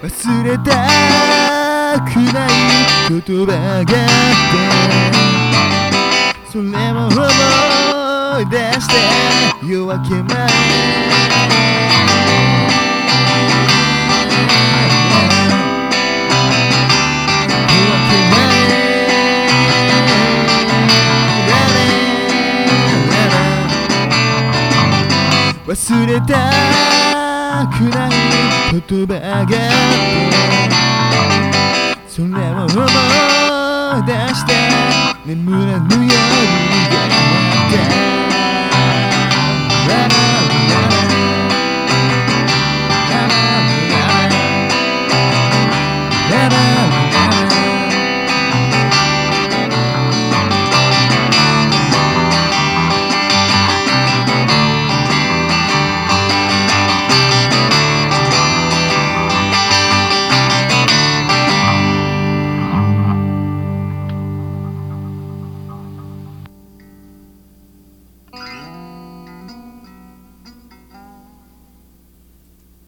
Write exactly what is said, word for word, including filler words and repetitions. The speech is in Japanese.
忘れたくない言葉があって、それも思い出して夜明け前忘れたくない言葉があって、それを思い出して眠らぬ夜が待って